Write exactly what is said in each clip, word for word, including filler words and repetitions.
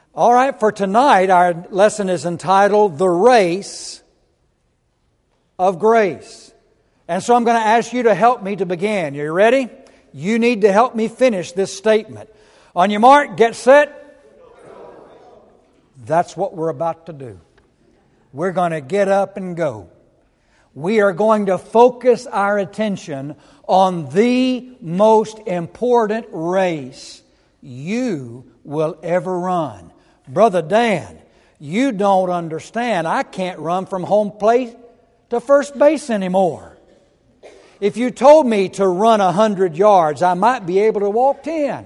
All right, for tonight, our lesson is entitled, The Race of Grace. And so I'm going to ask you to help me to begin. Are you ready? You need to help me finish this statement. On your mark, get set. That's what we're about to do. We're going to get up and go. We are going to focus our attention on the most important race you will ever run. Brother Dan, you don't understand. I can't run from home plate to first base anymore. If you told me to run a hundred yards, I might be able to walk ten.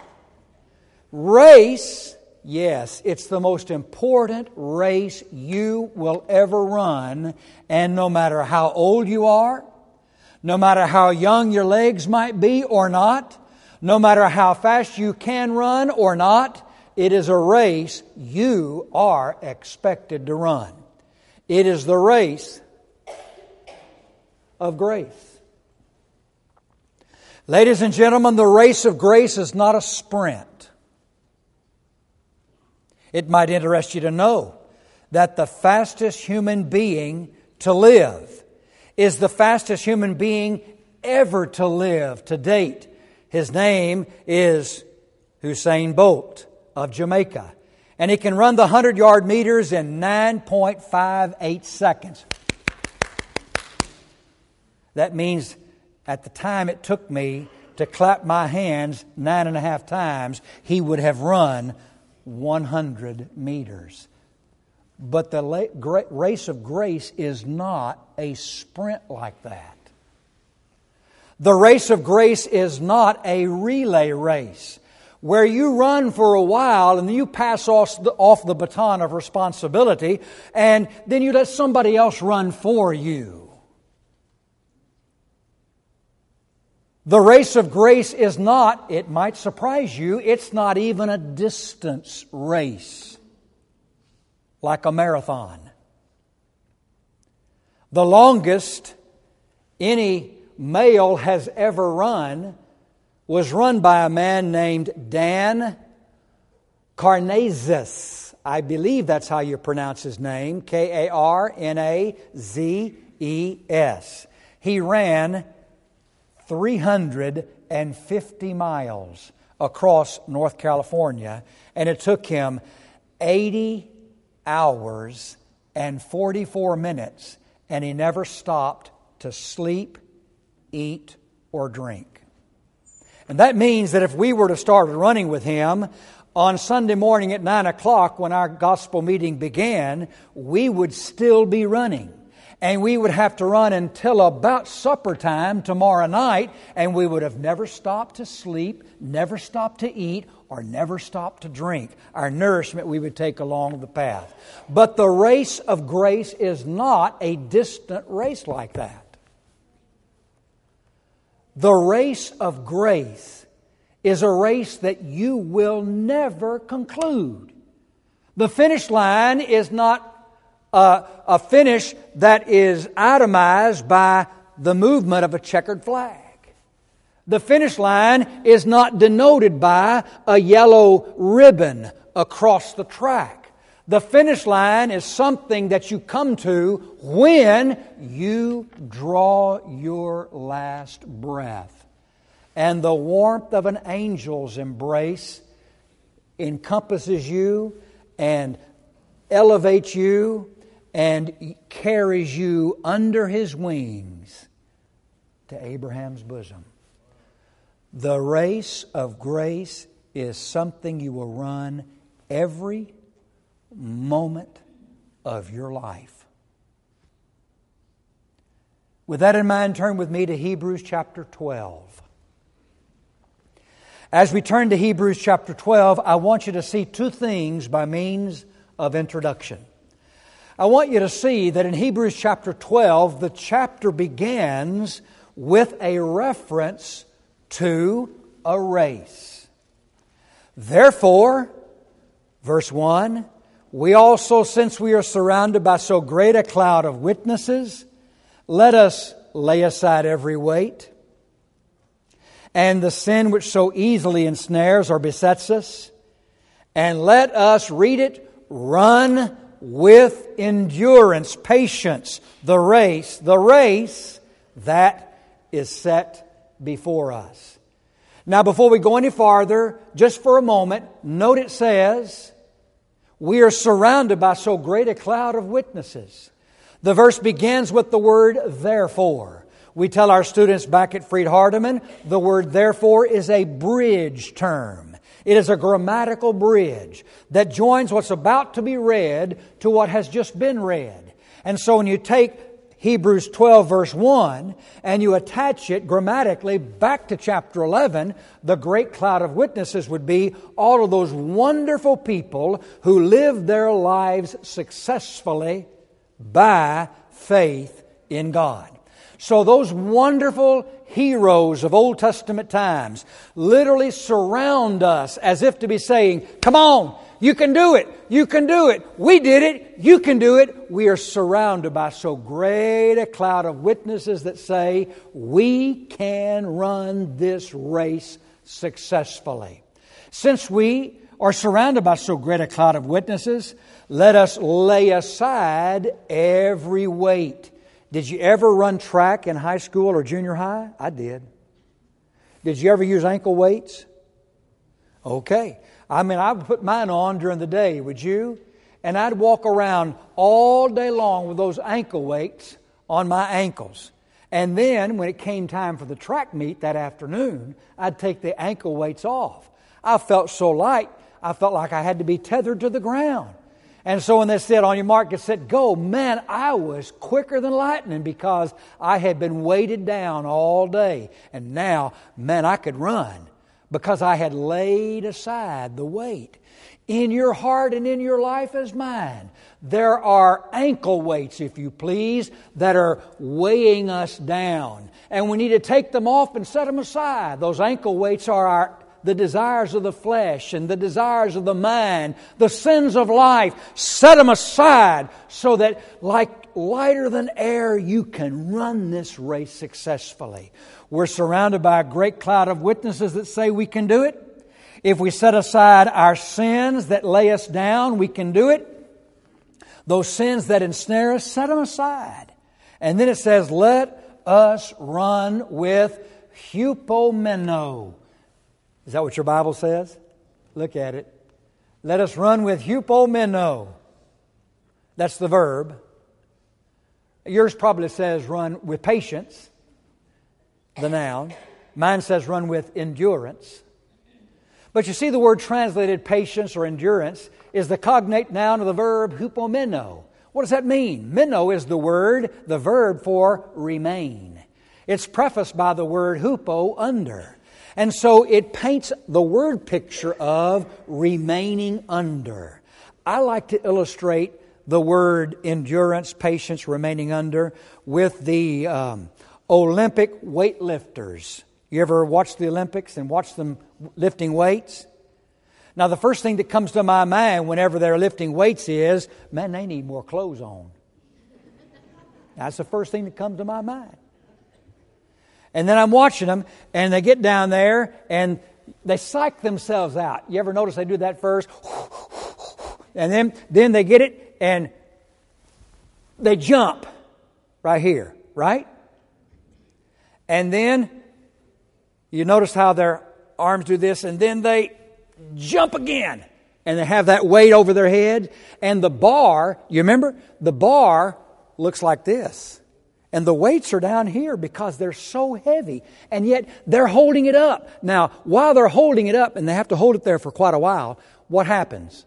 Race, yes, it's the most important race you will ever run. And no matter how old you are, no matter how young your legs might be or not, no matter how fast you can run or not, it is a race you are expected to run. It is the race of grace. Ladies and gentlemen, the race of grace is not a sprint. It might interest you to know that the fastest human being to live is the fastest human being ever to live to date. His name is Usain Bolt of Jamaica. And he can run the hundred-yard meters in nine point five eight seconds. That means at the time it took me to clap my hands nine and a half times, he would have run one hundred meters. But the race of grace is not a sprint like that. The race of grace is not a relay race where you run for a while and you pass off the, off the baton of responsibility and then you let somebody else run for you. The race of grace is not, it might surprise you, it's not even a distance race like a marathon. The longest any male has ever run was run by a man named Dan Karnazes. I believe that's how you pronounce his name. K A R N A Z E S. He ran three hundred fifty miles across North California, and it took him eighty hours and forty-four minutes, and he never stopped to sleep, eat, or drink. And that means that if we were to start running with him on Sunday morning at nine o'clock when our gospel meeting began, we would still be running. And we would have to run until about supper time tomorrow night, and we would have never stopped to sleep, never stopped to eat, or never stopped to drink. Our nourishment we would take along the path. But the race of grace is not a distant race like that. The race of grace is a race that you will never conclude. The finish line is not a, a finish that is itemized by the movement of a checkered flag. The finish line is not denoted by a yellow ribbon across the track. The finish line is something that you come to when you draw your last breath. And the warmth of an angel's embrace encompasses you and elevates you and carries you under His wings to Abraham's bosom. The race of grace is something you will run every moment of your life. With that in mind, turn with me to Hebrews chapter twelve. As we turn to Hebrews chapter twelve, I want you to see two things by means of introduction. I want you to see that in Hebrews chapter twelve, the chapter begins with a reference to a race. Therefore, verse one, we also, since we are surrounded by so great a cloud of witnesses, let us lay aside every weight and the sin which so easily ensnares or besets us, And let us, read it, run with endurance, patience, the race, the race that is set before us. Now, before we go any farther, just for a moment, note it says, we are surrounded by so great a cloud of witnesses. The verse begins with the word therefore. We tell our students back at Freed-Hardeman, the word therefore is a bridge term. It is a grammatical bridge that joins what's about to be read to what has just been read. And so when you take Hebrews twelve verse one and you attach it grammatically back to chapter eleven, the great cloud of witnesses would be all of those wonderful people who lived their lives successfully by faith in God. So those wonderful heroes of Old Testament times literally surround us as if to be saying, come on, you can do it, you can do it, we did it, you can do it. We are surrounded by so great a cloud of witnesses that say, we can run this race successfully. Since we are surrounded by so great a cloud of witnesses, let us lay aside every weight. Did you ever run track in high school or junior high? I did. Did you ever use ankle weights? Okay. I mean, I would put mine on during the day, would you? And I'd walk around all day long with those ankle weights on my ankles. And then when it came time for the track meet that afternoon, I'd take the ankle weights off. I felt so light, I felt like I had to be tethered to the ground. And so when they said, on your mark, get set, go, man, I was quicker than lightning because I had been weighted down all day. And now, man, I could run because I had laid aside the weight. In your heart and in your life as mine, there are ankle weights, if you please, that are weighing us down. And we need to take them off and set them aside. Those ankle weights are our the desires of the flesh and the desires of the mind, the sins of life. Set them aside so that like lighter than air, you can run this race successfully. We're surrounded by a great cloud of witnesses that say we can do it. If we set aside our sins that lay us down, we can do it. Those sins that ensnare us, set them aside. And then it says, let us run with hupomeno. Is that what your Bible says? Look at it. Let us run with hupomeno. That's the verb. Yours probably says run with patience, the noun. Mine says run with endurance. But you see, the word translated patience or endurance is the cognate noun of the verb hupomeno. What does that mean? Meno is the word, the verb for remain. It's prefaced by the word hupo, under. And so it paints the word picture of remaining under. I like to illustrate the word endurance, patience, remaining under with the um, Olympic weightlifters. You ever watch the Olympics and watch them lifting weights? Now, the first thing that comes to my mind whenever they're lifting weights is, man, they need more clothes on. That's the first thing that comes to my mind. And then I'm watching them, and they get down there, and they psych themselves out. You ever notice they do that first? And then, then they get it, and they jump right here, right? And then you notice how their arms do this, and then they jump again. And they have that weight over their head. And the bar, you remember? The bar looks like this. And the weights are down here because they're so heavy. And yet they're holding it up. Now, while they're holding it up, and they have to hold it there for quite a while, what happens?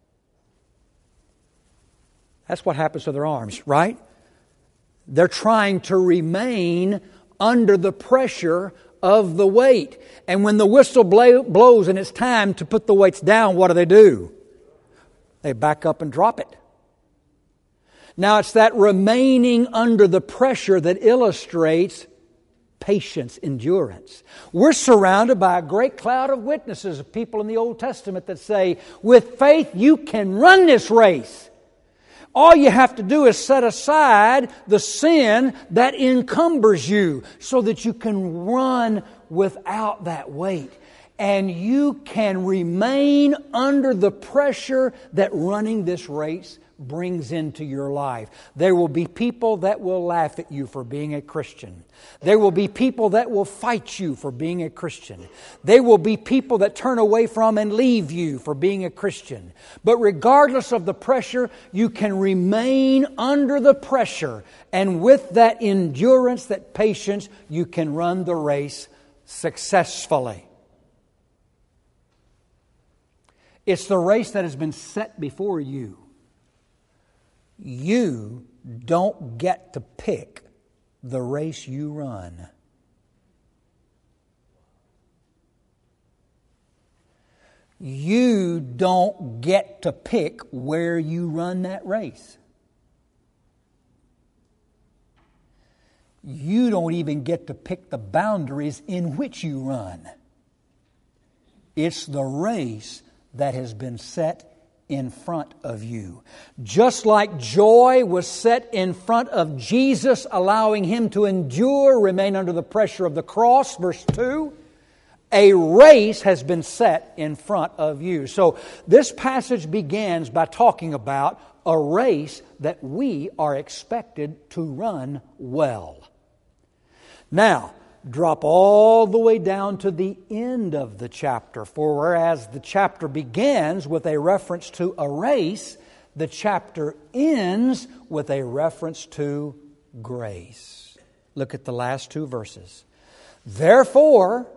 That's what happens to their arms, right? They're trying to remain under the pressure of the weight. And when the whistle blows and it's time to put the weights down, what do they do? They back up and drop it. Now, it's that remaining under the pressure that illustrates patience, endurance. We're surrounded by a great cloud of witnesses of people in the Old Testament that say, with faith you can run this race. All you have to do is set aside the sin that encumbers you so that you can run without that weight. And you can remain under the pressure that running this race brings into your life. There will be people that will laugh at you for being a Christian. There will be people that will fight you for being a Christian. There will be people that turn away from and leave you for being a Christian. But regardless of the pressure, you can remain under the pressure. And with that endurance, that patience, you can run the race successfully. It's the race that has been set before you. You don't get to pick the race you run. You don't get to pick where you run that race. You don't even get to pick the boundaries in which you run. It's the race that has been set in front of you. Just like joy was set in front of Jesus, allowing Him to endure, remain under the pressure of the cross, verse two, a race has been set in front of you. So this passage begins by talking about a race that we are expected to run well. Now, drop all the way down to the end of the chapter. For whereas the chapter begins with a reference to a race, the chapter ends with a reference to grace. Look at the last two verses. Therefore,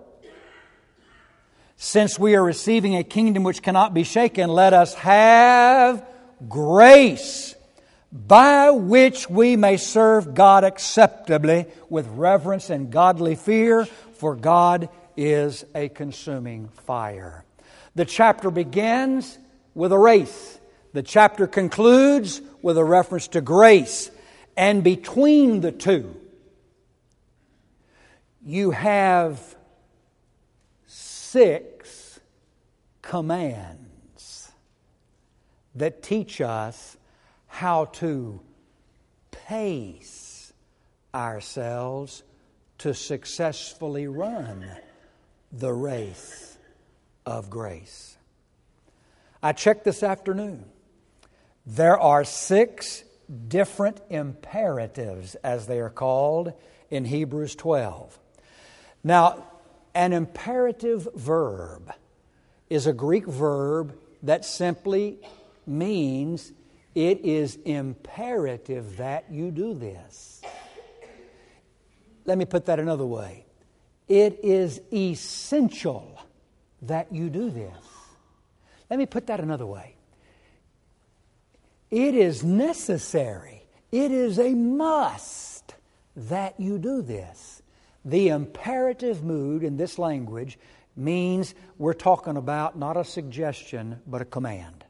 since we are receiving a kingdom which cannot be shaken, let us have grace, by which we may serve God acceptably with reverence and godly fear, for God is a consuming fire. The chapter begins with a race. The chapter concludes with a reference to grace. And between the two, you have six commands that teach us how to pace ourselves to successfully run the race of grace. I checked this afternoon. There are six different imperatives, as they are called, in Hebrews twelve. Now, an imperative verb is a Greek verb that simply means it is imperative that you do this. Let me put that another way. It is essential that you do this. Let me put that another way. It is necessary. It is a must that you do this. The imperative mood in this language means we're talking about not a suggestion, but a command.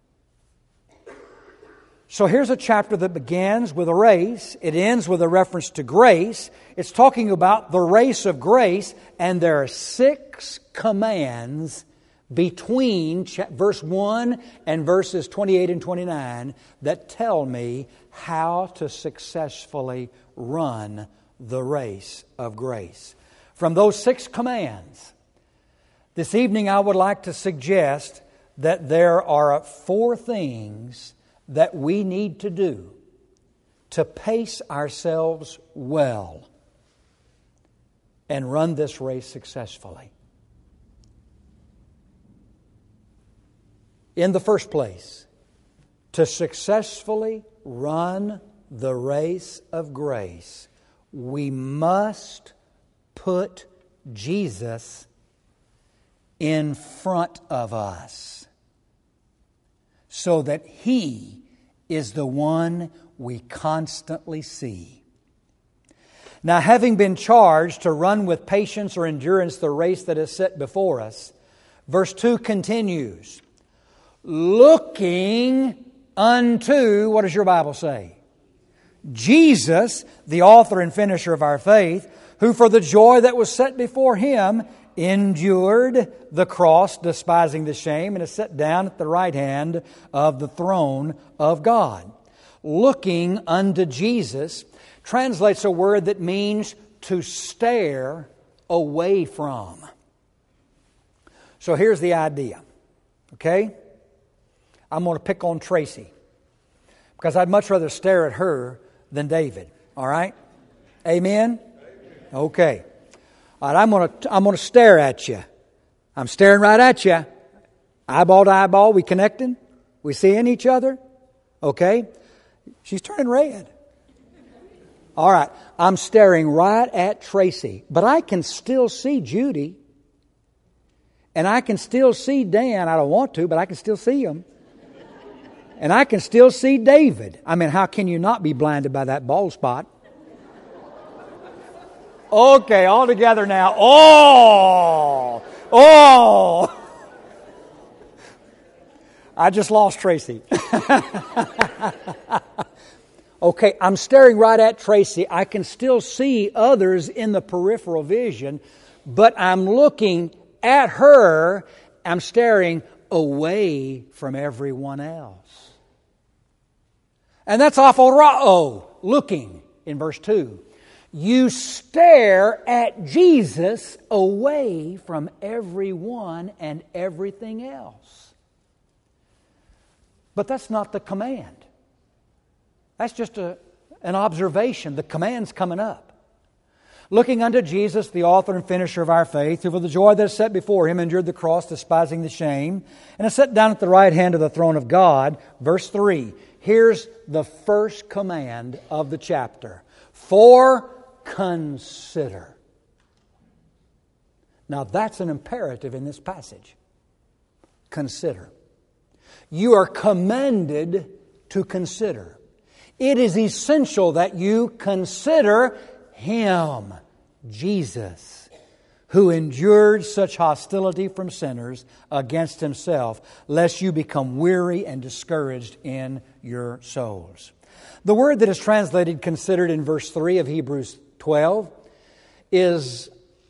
So here's a chapter that begins with a race. It ends with a reference to grace. It's talking about the race of grace, and there are six commands between verse one and verses twenty-eight and twenty-nine that tell me how to successfully run the race of grace. From those six commands, this evening I would like to suggest that there are four things that we need to do to pace ourselves well and run this race successfully. In the first place, to successfully run the race of grace, we must put Jesus in front of us so that He is the one we constantly see. Now, having been charged to run with patience or endurance the race that is set before us, verse two continues, looking unto, what does your Bible say? Jesus, the author and finisher of our faith, who for the joy that was set before Him endured the cross, despising the shame, and is set down at the right hand of the throne of God. Looking unto Jesus translates a word that means to stare away from. So here's the idea, okay? I'm going to pick on Tracy because I'd much rather stare at her than David, all right? Amen? Okay. All right, I'm going to, I'm going to stare at you. I'm staring right at you. Eyeball to eyeball, we connecting? We seeing each other? Okay? She's turning red. All right, I'm staring right at Tracy, but I can still see Judy. And I can still see Dan. I don't want to, but I can still see him. And I can still see David. I mean, how can you not be blinded by that bald spot? Okay, all together now. Oh! Oh! I just lost Tracy. Okay, I'm staring right at Tracy. I can still see others in the peripheral vision, but I'm looking at her. I'm staring away from everyone else. And that's awful ra'o, looking in verse two. You stare at Jesus away from everyone and everything else. But that's not the command. That's just a, an observation. The command's coming up. Looking unto Jesus, the author and finisher of our faith, who for the joy that is set before Him endured the cross, despising the shame, and is set down at the right hand of the throne of God. Verse three. Here's the first command of the chapter. For consider. Now that's an imperative in this passage. Consider. You are commanded to consider. It is essential that you consider Him, Jesus, who endured such hostility from sinners against Himself, lest you become weary and discouraged in your souls. The word that is translated considered in verse three of Hebrews twelve is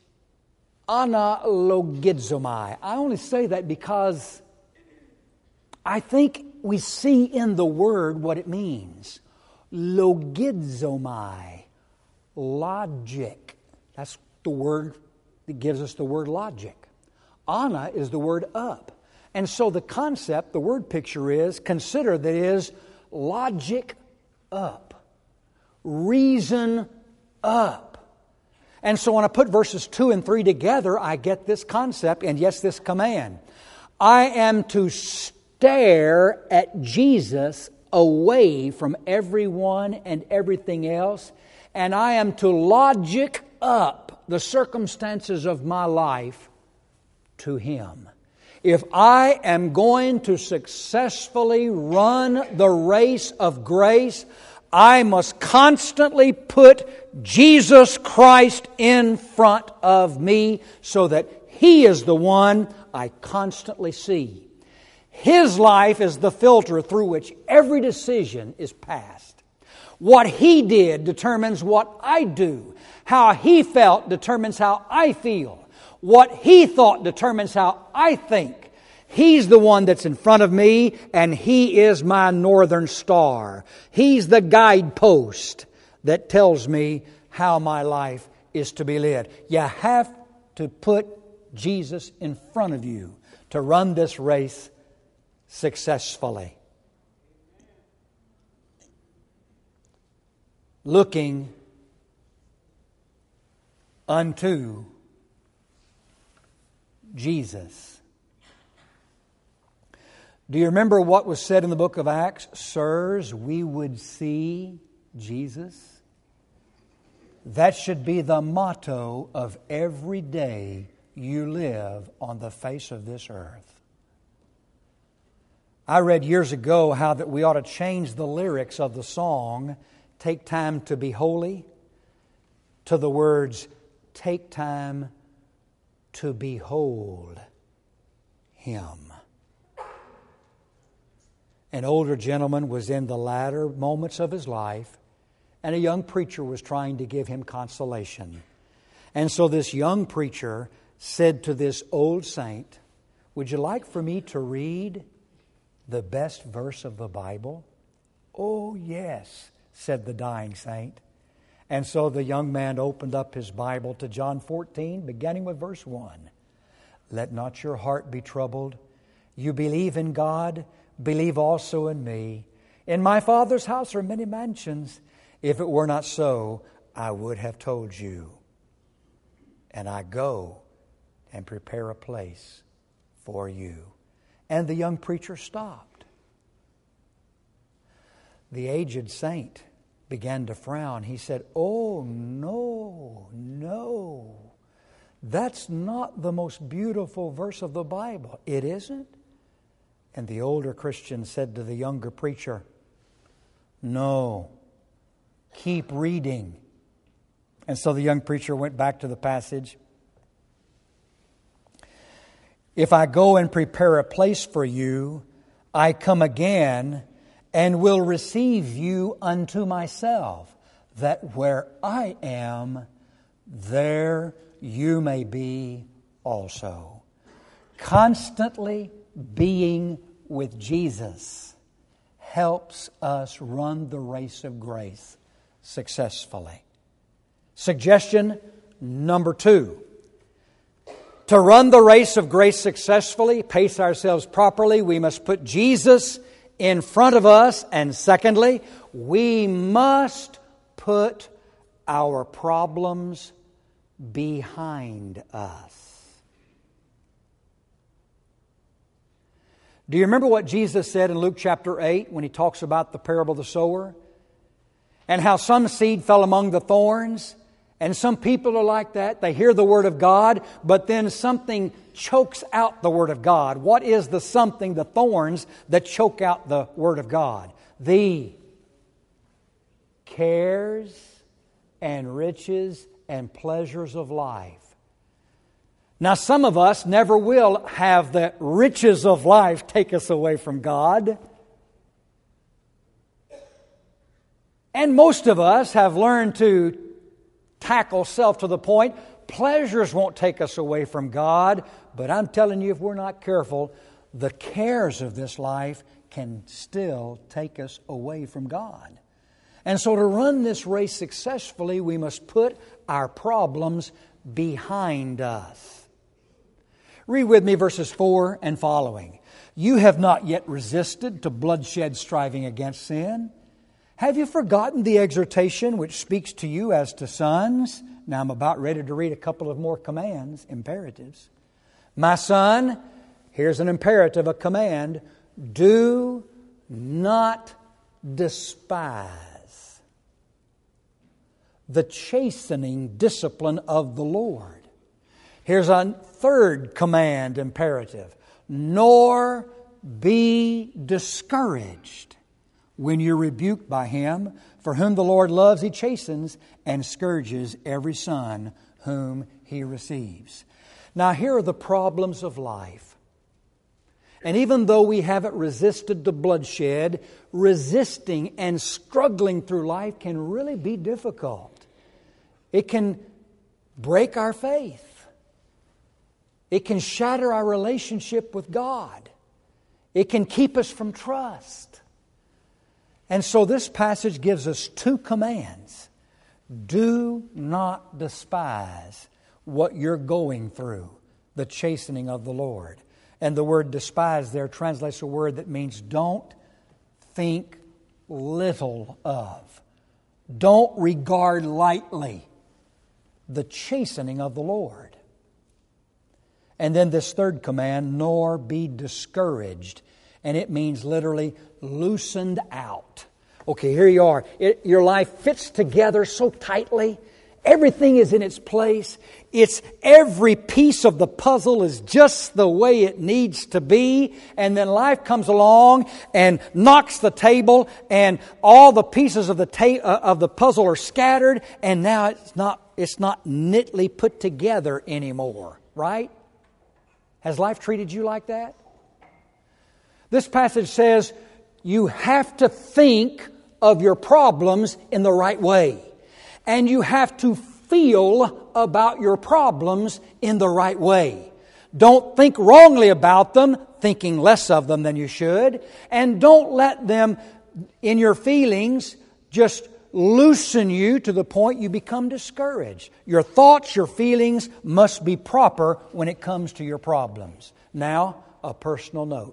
analogizomai. I only say that because I think we see in the word what it means. Logizomai, logic. That's the word that gives us the word logic. Ana is the word up. And so the concept, the word picture is, consider, that is, logic up. Reason up. And so when I put verses two and three together, I get this concept, and yes, this command. I am to stare at Jesus away from everyone and everything else, and I am to logic up the circumstances of my life to Him. If I am going to successfully run the race of grace, I must constantly put Jesus Christ in front of me so that He is the one I constantly see. His life is the filter through which every decision is passed. What He did determines what I do. How He felt determines how I feel. What He thought determines how I think. He's the one that's in front of me, and He is my northern star. He's the guidepost that tells me how my life is to be led. You have to put Jesus in front of you to run this race successfully. Looking unto Jesus. Do you remember what was said in the book of Acts? Sirs, we would see Jesus. That should be the motto of every day you live on the face of this earth. I read years ago how that we ought to change the lyrics of the song, Take Time to Be Holy, to the words, Take time to behold Him. An older gentleman was in the latter moments of his life, and a young preacher was trying to give him consolation. And so this young preacher said to this old saint, would you like for me to read the best verse of the Bible? Oh, yes, said the dying saint. And so the young man opened up his Bible to John fourteen, beginning with verse one. Let not your heart be troubled. You believe in God, believe also in me. In my Father's house are many mansions. If it were not so, I would have told you. And I go and prepare a place for you. And the young preacher stopped. The aged saint began to frown. He said, "Oh, no, no. That's not the most beautiful verse of the Bible." "It isn't?" And the older Christian said to the younger preacher, "No, keep reading." And so the young preacher went back to the passage. "If I go and prepare a place for you, I come again and will receive you unto myself, that where I am, there you may be also." Constantly being with Jesus helps us run the race of grace successfully. Suggestion number two. To run the race of grace successfully, pace ourselves properly, we must put Jesus in front of us. And secondly, we must put our problems behind us. Do you remember what Jesus said in Luke chapter eight when He talks about the parable of the sower? And how some seed fell among the thorns. And some people are like that. They hear the Word of God, but then something chokes out the Word of God. What is the something, the thorns, that choke out the Word of God? The cares and riches and pleasures of life. Now, some of us never will have the riches of life take us away from God. And most of us have learned to tackle self to the point. Pleasures won't take us away from God. But I'm telling you, if we're not careful, the cares of this life can still take us away from God. And so to run this race successfully, we must put our problems behind us. Read with me verses four and following. "You have not yet resisted to bloodshed striving against sin. Have you forgotten the exhortation which speaks to you as to sons?" Now I'm about ready to read a couple of more commands, imperatives. "My son," here's an imperative, a command, "do not despise the chastening discipline of the Lord." Here's a third command, imperative, "Nor be discouraged when you're rebuked by Him. For whom the Lord loves, He chastens and scourges every son whom He receives." Now here are the problems of life. And even though we haven't resisted the bloodshed, resisting and struggling through life can really be difficult. It can break our faith. It can shatter our relationship with God. It can keep us from trust. And so this passage gives us two commands. Do not despise what you're going through, the chastening of the Lord. And the word despise there translates a word that means don't think little of. Don't regard lightly the chastening of the Lord. And then this third command, "nor be discouraged." And it means literally loosened out. Okay, here you are. It, your life fits together so tightly. Everything is in its place. It's every piece of the puzzle is just the way it needs to be. And then life comes along and knocks the table, and all the pieces of the ta- uh, of the puzzle are scattered, and now it's not it's not neatly put together anymore, right? Has life treated you like that? This passage says you have to think of your problems in the right way. And you have to feel about your problems in the right way. Don't think wrongly about them, thinking less of them than you should. And don't let them, in your feelings, just loosen you to the point you become discouraged. Your thoughts, your feelings must be proper when it comes to your problems. Now, a personal note.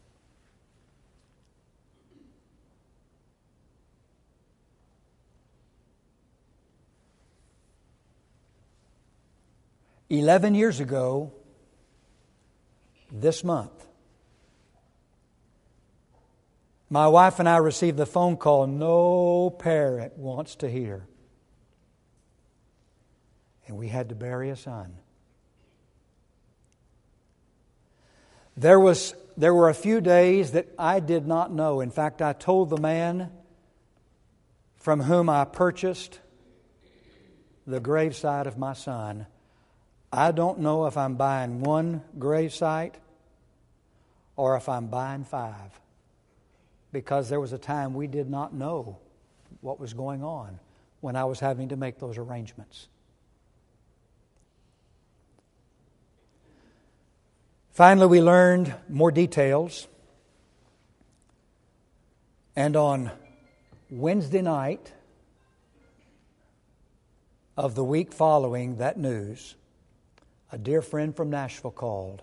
Eleven years ago, this month, my wife and I received the phone call no parent wants to hear. And we had to bury a son. There was there were a few days that I did not know. In fact, I told the man from whom I purchased the gravesite of my son, I don't know if I'm buying one gravesite or if I'm buying five. Because there was a time we did not know what was going on when I was having to make those arrangements. Finally, we learned more details. And on Wednesday night of the week following that news, a dear friend from Nashville called.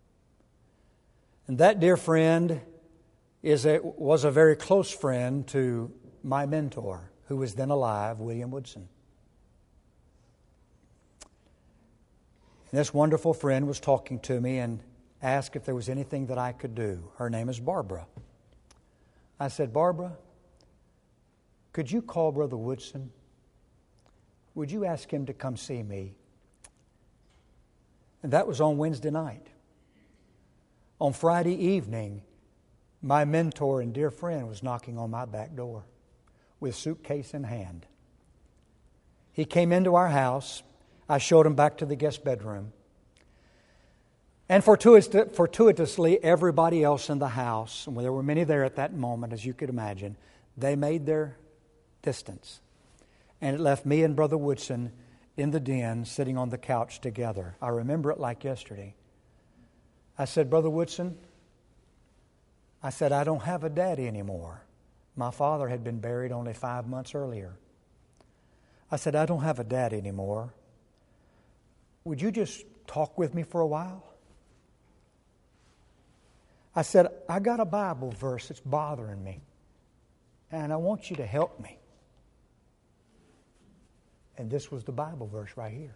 And that dear friend is a, was a very close friend to my mentor, who was then alive, William Woodson. And this wonderful friend was talking to me and asked if there was anything that I could do. Her name is Barbara. I said, Barbara, could you call Brother Woodson? Would you ask him to come see me? And that was on Wednesday night. On Friday evening, my mentor and dear friend was knocking on my back door with suitcase in hand. He came into our house. I showed him back to the guest bedroom. And fortuitous, fortuitously, everybody else in the house, and there were many there at that moment, as you could imagine, they made their distance. And it left me and Brother Woodson in the den, sitting on the couch together. I remember it like yesterday. I said, Brother Woodson, I said, I don't have a daddy anymore. My father had been buried only five months earlier. I said, I don't have a daddy anymore. Would you just talk with me for a while? I said, I got a Bible verse that's bothering me, and I want you to help me. And this was the Bible verse right here.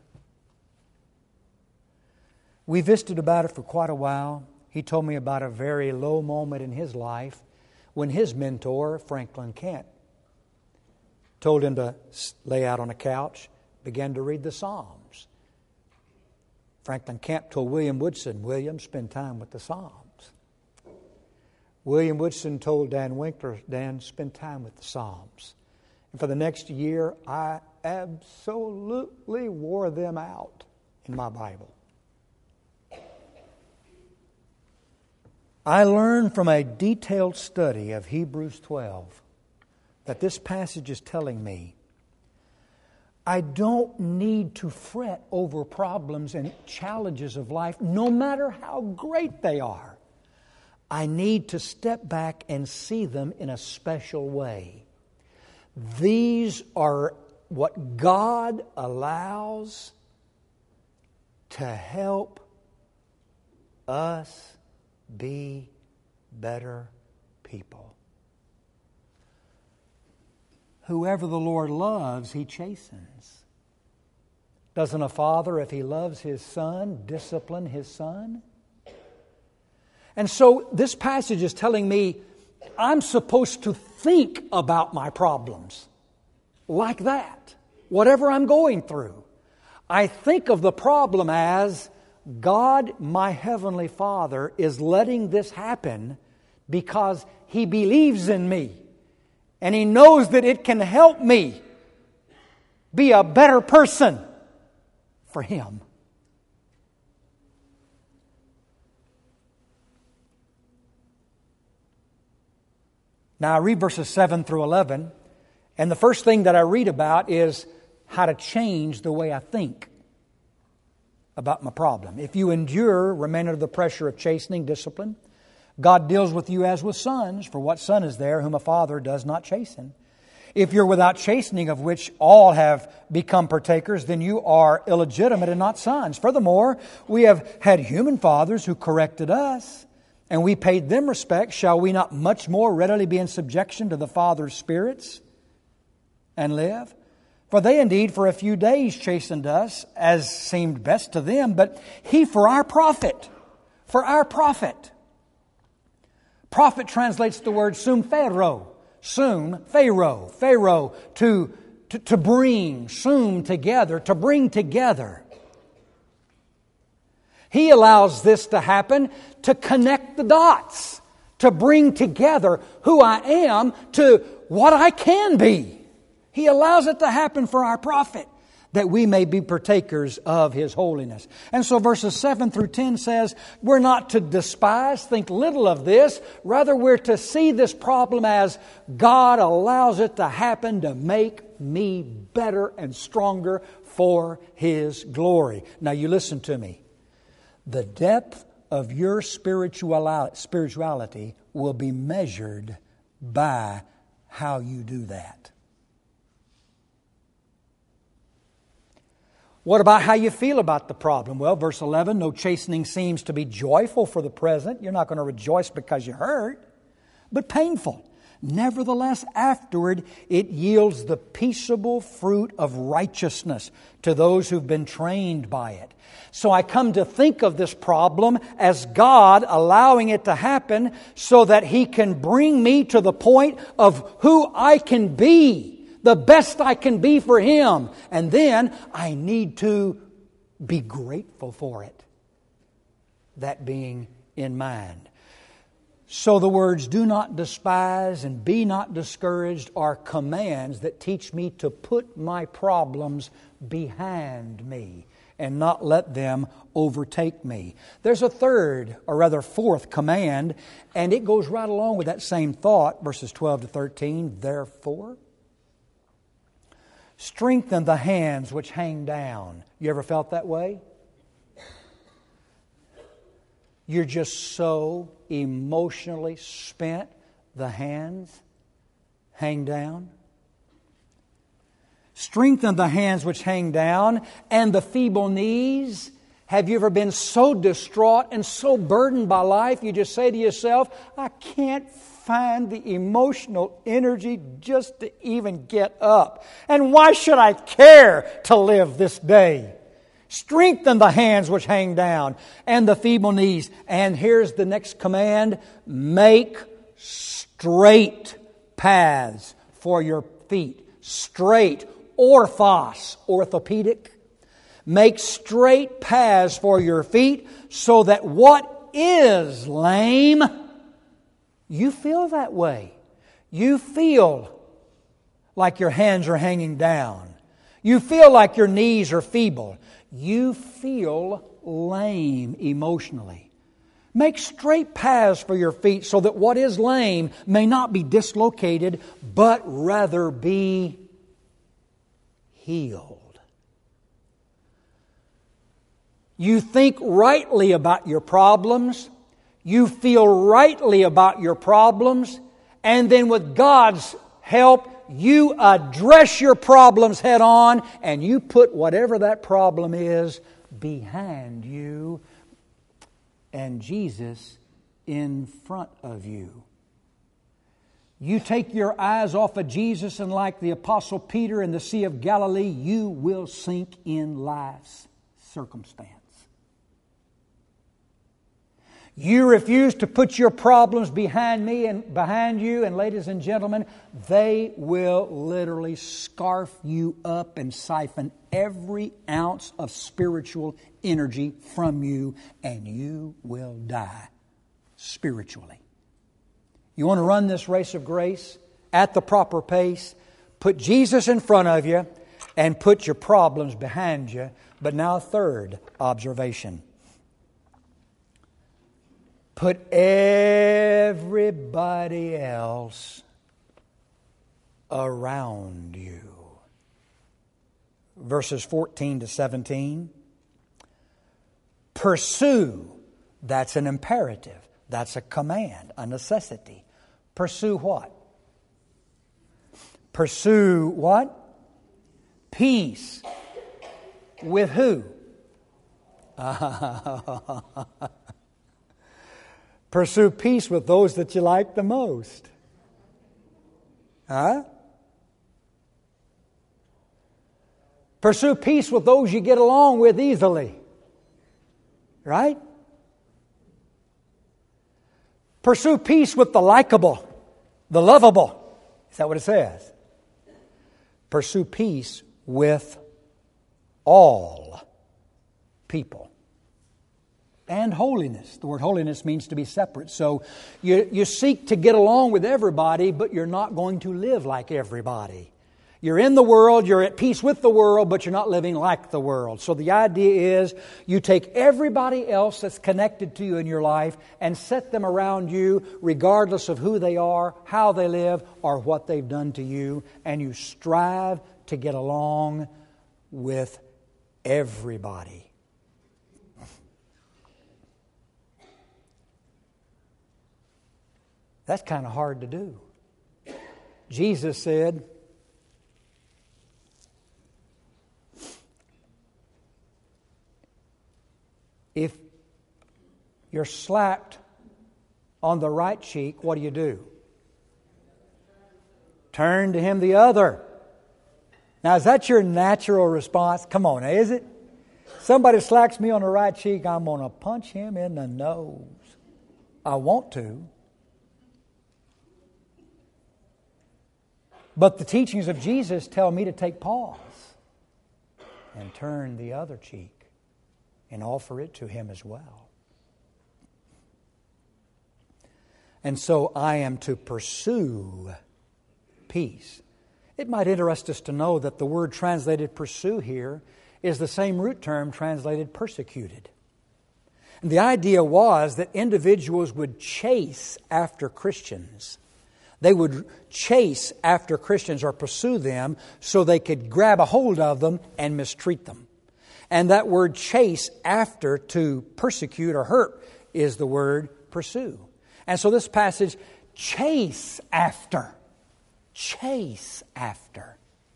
We visited about it for quite a while. He told me about a very low moment in his life when his mentor, Franklin Kent, told him to lay out on a couch, began to read the Psalms. Franklin Kent told William Woodson, William, spend time with the Psalms. William Woodson told Dan Winkler, Dan, spend time with the Psalms. And for the next year, I absolutely wore them out in my Bible. I learned from a detailed study of Hebrews twelve that this passage is telling me I don't need to fret over problems and challenges of life, no matter how great they are. I need to step back and see them in a special way. These are what God allows to help us be better people. Whoever the Lord loves, He chastens. Doesn't a father, if he loves his son, discipline his son? And so this passage is telling me I'm supposed to think about my problems like that. Whatever I'm going through, I think of the problem as God, my Heavenly Father, is letting this happen because He believes in me. And He knows that it can help me be a better person for Him. Now I read verses seven through eleven, and the first thing that I read about is how to change the way I think about my problem. If you endure, remain under the pressure of chastening, discipline, God deals with you as with sons, for what son is there whom a father does not chasten? If you're without chastening, of which all have become partakers, then you are illegitimate and not sons. Furthermore, we have had human fathers who corrected us, and we paid them respect. Shall we not much more readily be in subjection to the Father's spirits and live? For they indeed for a few days chastened us, as seemed best to them, but He for our profit. For our profit. Profit translates the word sum pharaoh. Sum, Pharaoh, Pharaoh, to, to, to bring, sum together, to bring together. He allows this to happen to connect the dots, to bring together who I am to what I can be. He allows it to happen for our profit, that we may be partakers of His holiness. And so verses seven through ten says, we're not to despise, think little of this. Rather, we're to see this problem as God allows it to happen to make me better and stronger for His glory. Now you listen to me. The depth of your spirituality will be measured by how you do that. What about how you feel about the problem? Well, verse eleven, no chastening seems to be joyful for the present. You're not going to rejoice because you're hurt, but painful. Nevertheless, afterward, it yields the peaceable fruit of righteousness to those who've been trained by it. So I come to think of this problem as God allowing it to happen so that He can bring me to the point of who I can be. The best I can be for Him. And then I need to be grateful for it. That being in mind. So the words do not despise and be not discouraged are commands that teach me to put my problems behind me and not let them overtake me. There's a third, or rather fourth command, and it goes right along with that same thought, verses twelve to thirteen. Therefore, strengthen the hands which hang down. You ever felt that way? You're just so emotionally spent, the hands hang down. Strengthen the hands which hang down and the feeble knees. Have you ever been so distraught and so burdened by life you just say to yourself, I can't find the emotional energy just to even get up. And why should I care to live this day? Strengthen the hands which hang down and the feeble knees. And here's the next command. Make straight paths for your feet. Straight. Orthos. Orthopedic. Make straight paths for your feet so that what is lame, you feel that way. You feel like your hands are hanging down. You feel like your knees are feeble. You feel lame emotionally. Make straight paths for your feet so that what is lame may not be dislocated, but rather be healed. You think rightly about your problems. You feel rightly about your problems. And then with God's help, you address your problems head on and you put whatever that problem is behind you and Jesus in front of you. You take your eyes off of Jesus and like the Apostle Peter in the Sea of Galilee, you will sink in life's circumstance. You refuse to put your problems behind me and behind you, and ladies and gentlemen, they will literally scarf you up and siphon every ounce of spiritual energy from you, and you will die spiritually. You want to run this race of grace at the proper pace? Put Jesus in front of you and put your problems behind you. But now, third observation. Put everybody else around you. Verses fourteen to seventeen. Pursue. That's an imperative. That's a command, a necessity. Pursue what? Pursue what? Peace. With who? Pursue peace with those that you like the most. Huh? Pursue peace with those you get along with easily. Right? Pursue peace with the likable, the lovable. Is that what it says? Pursue peace with all people. And holiness. The word holiness means to be separate. So you, you seek to get along with everybody, but you're not going to live like everybody. You're in the world, you're at peace with the world, but you're not living like the world. So the idea is you take everybody else that's connected to you in your life and set them around you regardless of who they are, how they live, or what they've done to you. And you strive to get along with everybody. That's kind of hard to do. Jesus said, if you're slapped on the right cheek, what do you do? Turn to him the other. Now, is that your natural response? Come on, is it? Somebody slacks me on the right cheek, I'm going to punch him in the nose. I want to. But the teachings of Jesus tell me to take pause and turn the other cheek and offer it to him as well. And so I am to pursue peace. It might interest us to know that the word translated pursue here is the same root term translated persecuted. And the idea was that individuals would chase after Christians. They would chase after Christians or pursue them so they could grab a hold of them and mistreat them. And that word chase after, to persecute or hurt, is the word pursue. And so this passage, chase after. Chase after.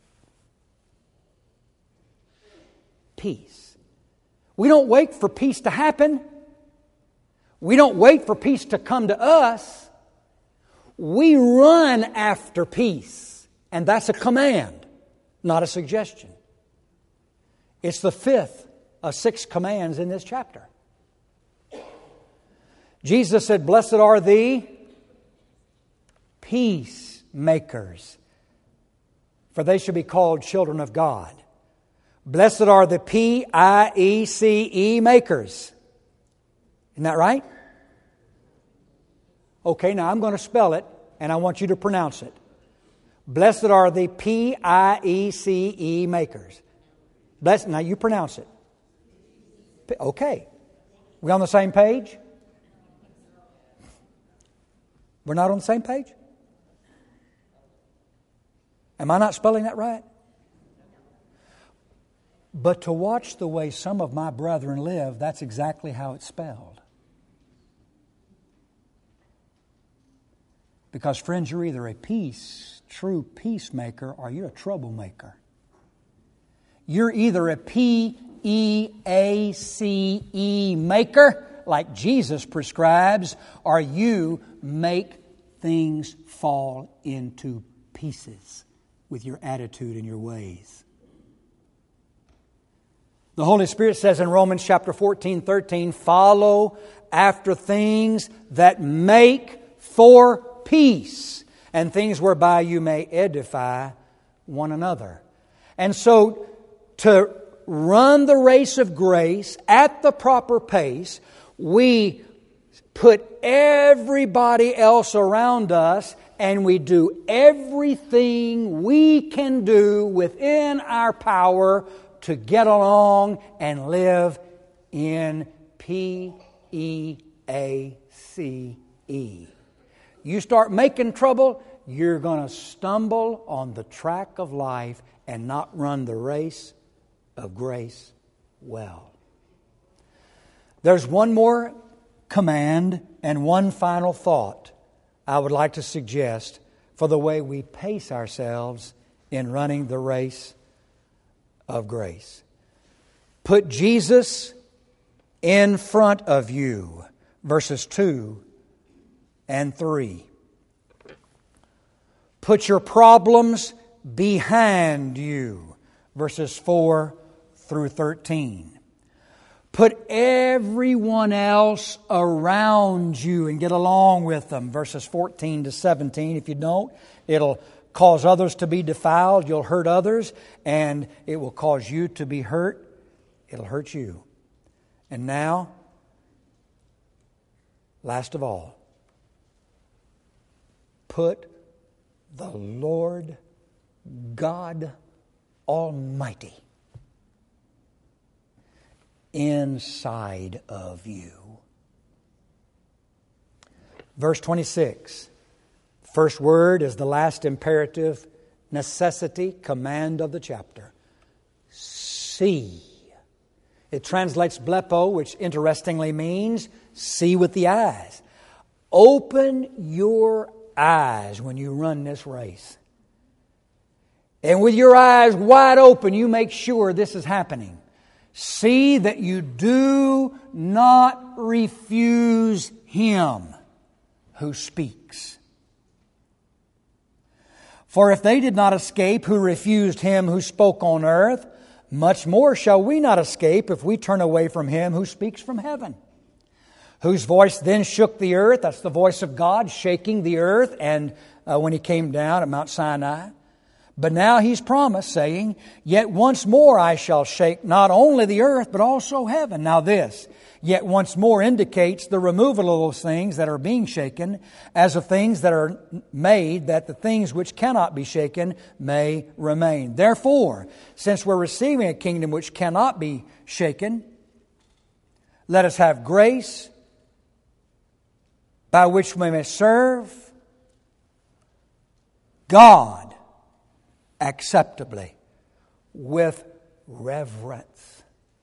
Peace. We don't wait for peace to happen. We don't wait for peace to come to us. We run after peace. And that's a command, not a suggestion. It's the fifth of six commands in this chapter. Jesus said, "Blessed are the peacemakers, for they shall be called children of God." Blessed are the P I E C E makers. Isn't that right? Okay, now I'm going to spell it, and I want you to pronounce it. Blessed are the P I E C E makers. Blessed, now you pronounce it. Okay. We on the same page? We're not on the same page? Am I not spelling that right? But to watch the way some of my brethren live, that's exactly how it's spelled. Because, friends, you're either a peace, true peacemaker, or you're a troublemaker. You're either a P E A C E maker, like Jesus prescribes, or you make things fall into pieces with your attitude and your ways. The Holy Spirit says in Romans chapter fourteen, thirteen, follow after things that make for peace, and things whereby you may edify one another. And so, to run the race of grace at the proper pace, we put everybody else around us and we do everything we can do within our power to get along and live in P E A C E. You start making trouble, you're going to stumble on the track of life and not run the race of grace well. There's one more command and one final thought I would like to suggest for the way we pace ourselves in running the race of grace. Put Jesus in front of you, verses two and three. Put your problems behind you, verses four through thirteen. Put everyone else around you and get along with them, verses fourteen to seventeen. If you don't, it'll cause others to be defiled. You'll hurt others, and it will cause you to be hurt. It'll hurt you. And now, last of all, put the Lord God Almighty inside of you. Verse twenty-six. First word is the last imperative, necessity, command of the chapter. See. It translates blepo, which interestingly means see with the eyes. Open your eyes when you run this race. And with your eyes wide open, you make sure this is happening. See that you do not refuse Him who speaks. For if they did not escape who refused Him who spoke on earth, much more shall we not escape if we turn away from Him who speaks from heaven. Whose voice then shook the earth. That's the voice of God shaking the earth and uh, when He came down at Mount Sinai. But now He's promised, saying, yet once more I shall shake not only the earth, but also heaven. Now this, yet once more indicates the removal of those things that are being shaken, as of things that are made, that the things which cannot be shaken may remain. Therefore, since we're receiving a kingdom which cannot be shaken, let us have grace by which we may serve God acceptably with reverence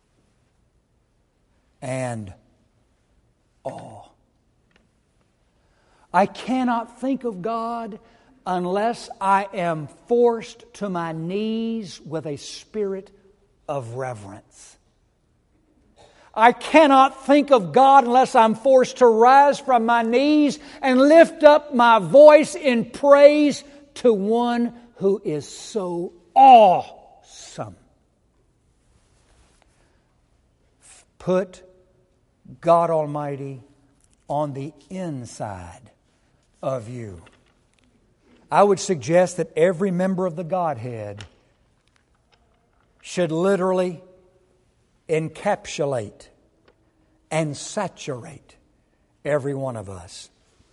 and awe. I cannot think of God unless I am forced to my knees with a spirit of reverence. I cannot think of God unless I'm forced to rise from my knees and lift up my voice in praise to one who is so awesome. Put God Almighty on the inside of you. I would suggest that every member of the Godhead should literally encapsulate and saturate every one of us.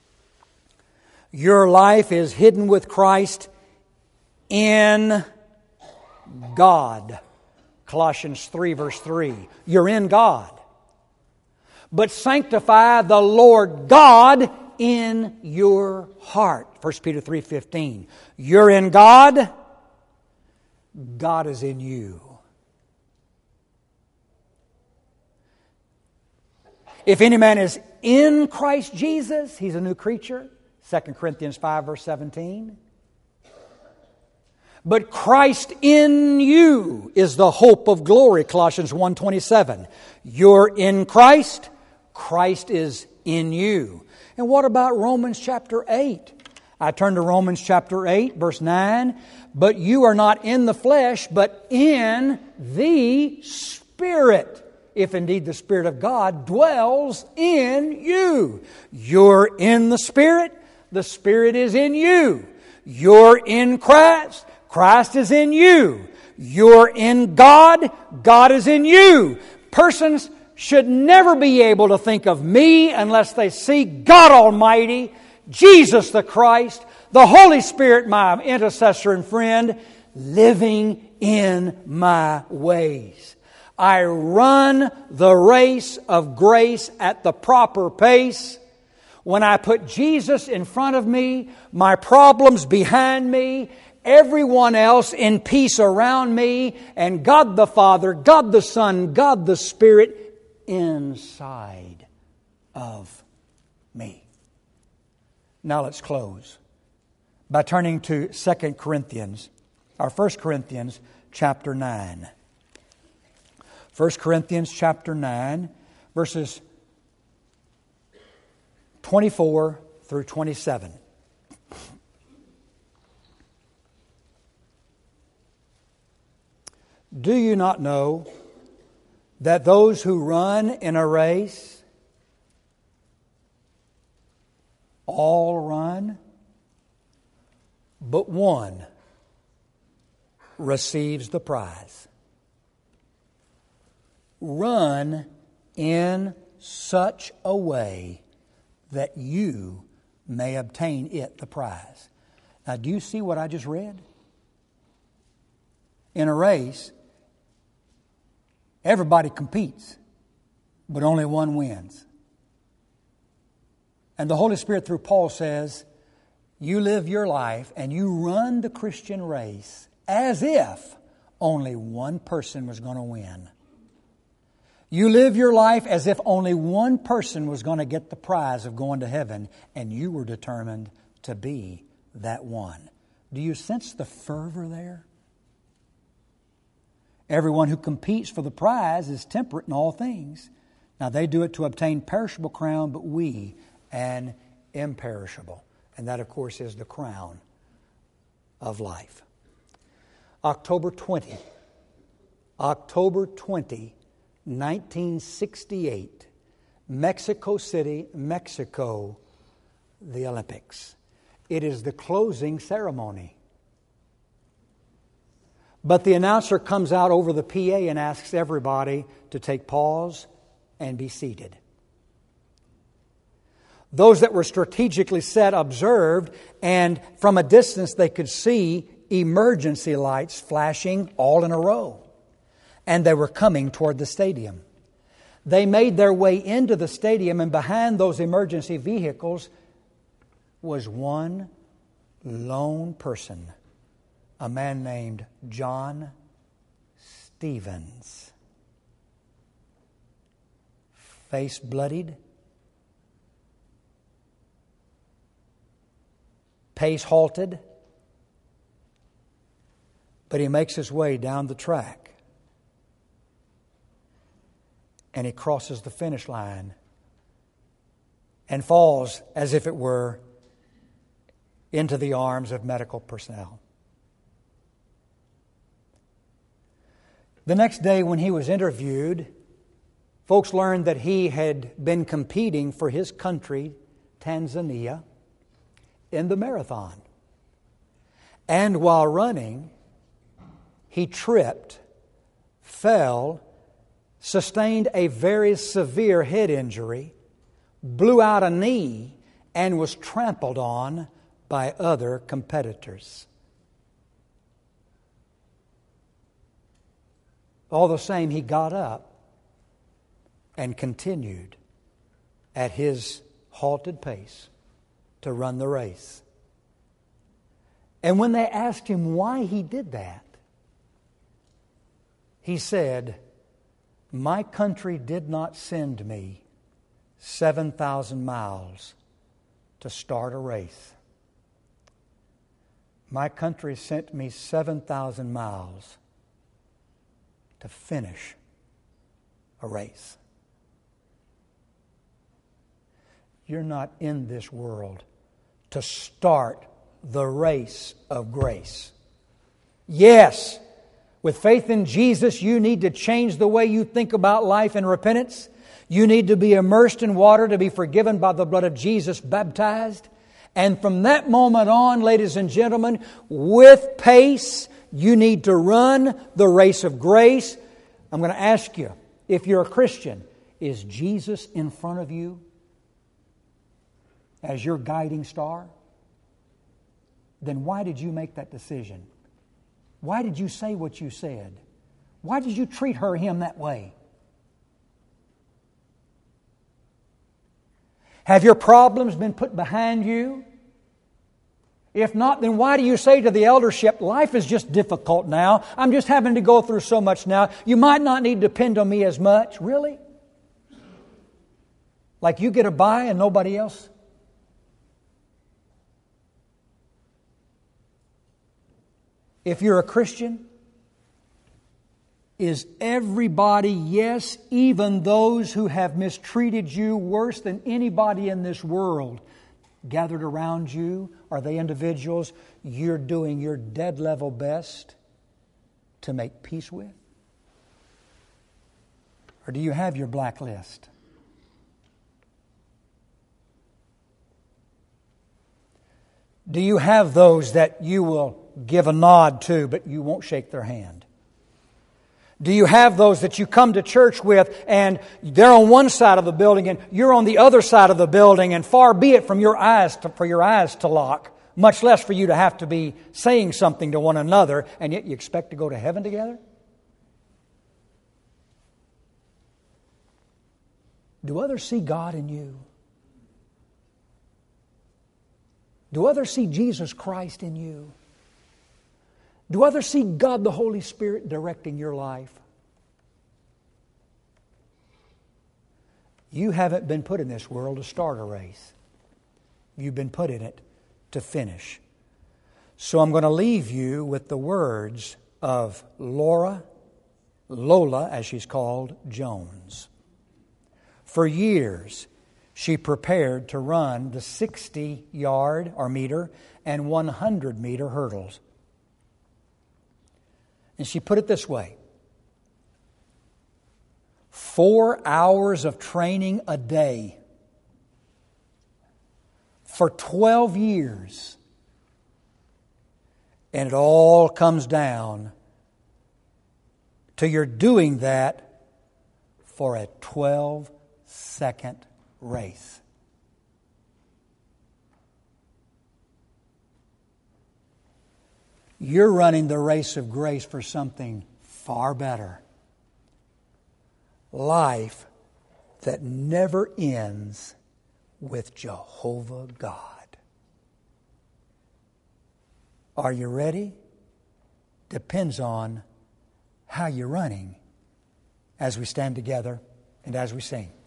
Your life is hidden with Christ in God. Colossians three verse three. You're in God. But sanctify the Lord God in your heart. First Peter three fifteen. You're in God. God is in you. If any man is in Christ Jesus, he's a new creature. Second Corinthians five verse seventeen. But Christ in you is the hope of glory. Colossians one twenty-seven. You're in Christ. Christ is in you. And what about Romans chapter eight? I turn to Romans chapter eight, verse nine. But you are not in the flesh, but in the Spirit, if indeed the Spirit of God dwells in you. You're in the Spirit. The Spirit is in you. You're in Christ. Christ is in you. You're in God. God is in you. Persons should never be able to think of me unless they see God Almighty, Jesus the Christ, the Holy Spirit, my intercessor and friend, living in my ways. I run the race of grace at the proper pace. When I put Jesus in front of me, my problems behind me, everyone else in peace around me, and God the Father, God the Son, God the Spirit inside of me. Now let's close by turning to Second Corinthians, or First Corinthians chapter nine. First Corinthians chapter nine, verses twenty-four through twenty-seven. Do you not know that those who run in a race all run, but one receives the prize? Run in such a way that you may obtain it, the prize. Now, do you see what I just read? In a race, everybody competes, but only one wins. And the Holy Spirit through Paul says, you live your life and you run the Christian race as if only one person was going to win. You live your life as if only one person was going to get the prize of going to heaven, and you were determined to be that one. Do you sense the fervor there? Everyone who competes for the prize is temperate in all things. Now they do it to obtain perishable crown, but we an imperishable. And that, of course, is the crown of life. October twentieth. October twentieth, nineteen sixty-eight. Mexico City, Mexico, the Olympics. It is the closing ceremony. But the announcer comes out over the P A and asks everybody to take pause and be seated. Those that were strategically set observed, and from a distance they could see emergency lights flashing all in a row. And they were coming toward the stadium. They made their way into the stadium, and behind those emergency vehicles was one lone person, a man named John Stevens. Face bloodied, pace halted, but he makes his way down the track. And he crosses the finish line and falls as if it were into the arms of medical personnel. The next day when he was interviewed, folks learned that he had been competing for his country, Tanzania, in the marathon. And while running, he tripped, fell, sustained a very severe head injury, blew out a knee, and was trampled on by other competitors. All the same, he got up and continued at his halted pace to run the race. And when they asked him why he did that, he said, "My country did not send me seven thousand miles to start a race. My country sent me seven thousand miles to finish a race." You're not in this world to start the race of grace. Yes, with faith in Jesus, you need to change the way you think about life in repentance. You need to be immersed in water to be forgiven by the blood of Jesus, baptized. And from that moment on, ladies and gentlemen, with pace, you need to run the race of grace. I'm going to ask you, if you're a Christian, is Jesus in front of you as your guiding star? Then why did you make that decision? Why did you say what you said? Why did you treat her, him that way? Have your problems been put behind you? If not, then why do you say to the eldership, life is just difficult now. I'm just having to go through so much now. You might not need to depend on me as much. Really? Like you get a buy and nobody else? if you're a Christian, is everybody, yes, even those who have mistreated you worse than anybody in this world, gathered around you? Are they individuals you're doing your dead level best to make peace with? Or do you have your blacklist? Do you have those that you will give a nod to, but you won't shake their hand? Do you have those that you come to church with and they're on one side of the building and you're on the other side of the building, and far be it from your eyes to, for your eyes to lock, much less for you to have to be saying something to one another, and yet you expect to go to heaven together? Do others see God in you? Do others see Jesus Christ in you? Do others see God the Holy Spirit directing your life? You haven't been put in this world to start a race. You've been put in it to finish. So I'm going to leave you with the words of Laura, Lola, as she's called, Jones. For years, she prepared to run the sixty-yard or meter and one hundred meter hurdles. And she put it this way: four hours of training a day for twelve years. And it all comes down to you're doing that for a twelve-second race. You're running the race of grace for something far better. Life that never ends with Jehovah God. Are you ready? Depends on how you're running as we stand together and as we sing.